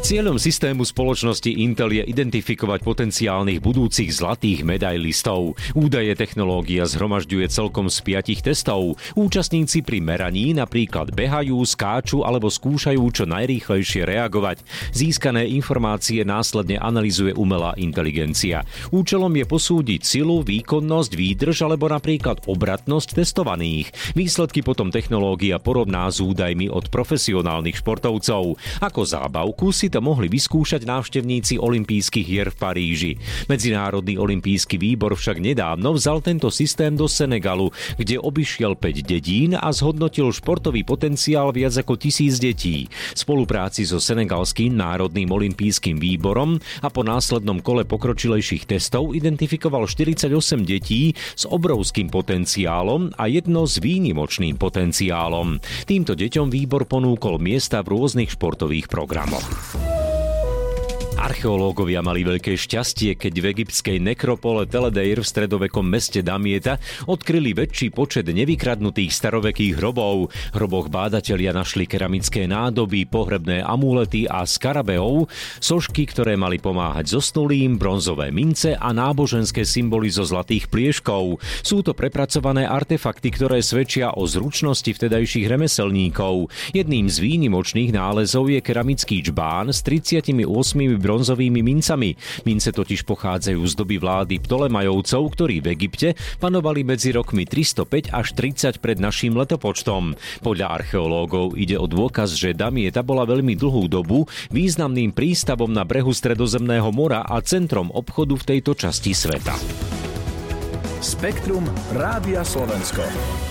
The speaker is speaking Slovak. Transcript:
Cieľom systému spoločnosti Intel je identifikovať potenciálnych budúcich zlatých medailistov. Údaje technológia zhromažďuje celkom z 5 testov. Účastníci pri meraní napríklad behajú, skáču alebo skúšajú čo najrýchlejšie reagovať. Získané informácie následne analyzuje umelá inteligencia. Účelom je posúdiť silu, výkonnosť, výdrž alebo napríklad obratnosť testovaných. Výsledky potom technológia porovná s údajmi od profesionálnych športovcov. Ako zábavku si to mohli vyskúšať návštevníci olympijských hier v Paríži. Medzinárodný olympijský výbor však nedávno vzal tento systém do Senegalu, kde obišiel 5 dedín a zhodnotil športový potenciál viac ako 1000 detí. V spolupráci so senegalským národným olympijským výborom a po následnom kole pokročilejších testov identifikoval 48 detí s obrovským potenciálom a jedno s výnimočným potenciálom. Týmto deťom výbor ponúkol miesta v rôznych športových programoch. Archeológovia mali veľké šťastie, keď v egyptskej nekropole Tel Deir v stredovekom meste Damieta odkryli väčší počet nevykradnutých starovekých hrobov. V hroboch bádatelia našli keramické nádoby, pohrebné amulety a skarabeov, sošky, ktoré mali pomáhať zosnulým, bronzové mince a náboženské symboly zo zlatých plieškov. Sú to prepracované artefakty, ktoré svedčia o zručnosti vtedajších remeselníkov. Jedným z výnimočných nálezov je keramický džbán s 38 bronzovými mincami. Mince totiž pochádzajú z doby vlády Ptolemajovcov, ktorí v Egypte panovali medzi rokmi 305 až 30 pred naším letopočtom. Podľa archeológov ide o dôkaz, že Damieta bola veľmi dlhú dobu významným prístavom na brehu Stredozemného mora a centrom obchodu v tejto časti sveta. Spektrum Rádia Slovensko.